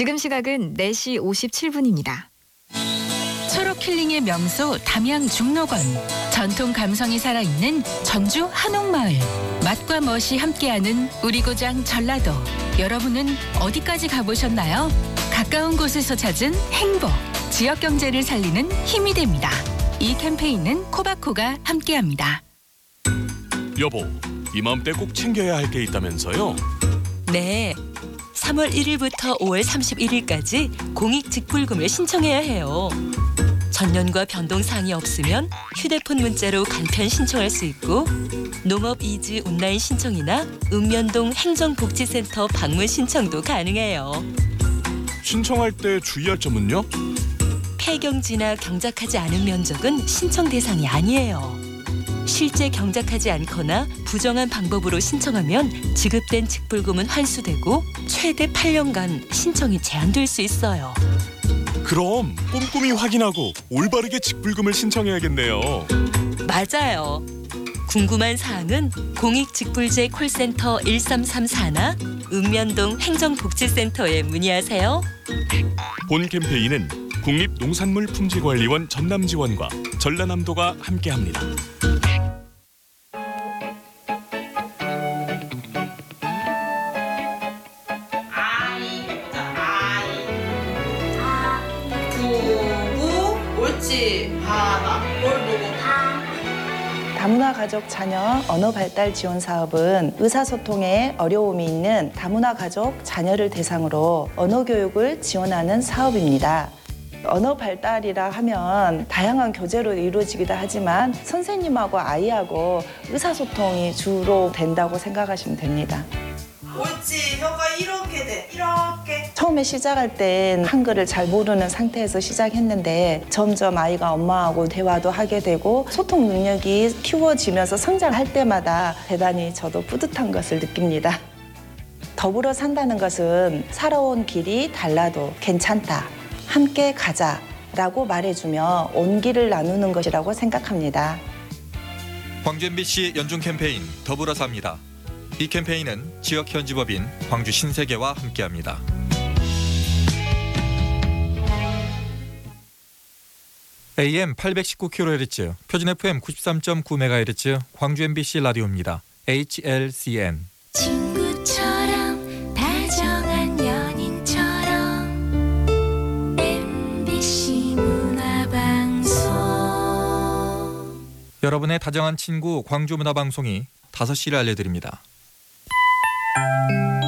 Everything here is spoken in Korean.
지금 시각은 4시 57분입니다. 초록 힐링의 명소 담양 중록원. 전통 감성이 살아있는 전주 한옥마을. 맛과 멋이 함께하는 우리 고장 전라도. 여러분은 어디까지 가보셨나요? 가까운 곳에서 찾은 행복. 지역 경제를 살리는 힘이 됩니다. 이 캠페인은 코바코가 함께합니다. 여보, 이맘때 꼭 챙겨야 할 게 있다면서요? 네. 3월 1일부터 5월 31일까지 공익직불금을 신청해야 해요. 전년과 변동사항이 없으면 휴대폰 문자로 간편 신청할 수 있고 농업이즈 온라인 신청이나 읍면동 행정복지센터 방문 신청도 가능해요. 신청할 때 주의할 점은요? 폐경지나 경작하지 않은 면적은 신청 대상이 아니에요. 실제 경작하지 않거나 부정한 방법으로 신청하면 지급된 직불금은 환수되고 최대 8년간 신청이 제한될 수 있어요. 그럼 꼼꼼히 확인하고 올바르게 직불금을 신청해야겠네요. 맞아요. 궁금한 사항은 공익직불제 콜센터 1334나 읍면동 행정복지센터에 문의하세요. 본 캠페인은 국립농산물품질관리원 전남지원과 전라남도가 함께합니다. 다문화 가족 자녀 언어 발달 지원 사업은 의사소통에 어려움이 있는 다문화 가족 자녀를 대상으로 언어 교육을 지원하는 사업입니다. 언어 발달이라 하면 다양한 교재로 이루어지기도 하지만 선생님하고 아이하고 의사소통이 주로 된다고 생각하시면 됩니다. 옳지, 혀가 이렇게 돼, 이렇게. 처음에 시작할 땐 한글을 잘 모르는 상태에서 시작했는데 점점 아이가 엄마하고 대화도 하게 되고 소통 능력이 키워지면서 성장할 때마다 대단히 저도 뿌듯한 것을 느낍니다. 더불어 산다는 것은 살아온 길이 달라도 괜찮다, 함께 가자라고 말해주며 온기를 나누는 것이라고 생각합니다. 광주 MBC 연중 캠페인 더불어 삽니다. 이 캠페인은 지역 현지법인 광주 신세계와 함께합니다. AM 819kHz, 표준 FM 93.9MHz 광주 MBC 라디오입니다. HLCN. 친구처럼 다정한 연인처럼 MBC 문화방송. 여러분의 다정한 친구 광주 문화방송이 5시를 알려드립니다.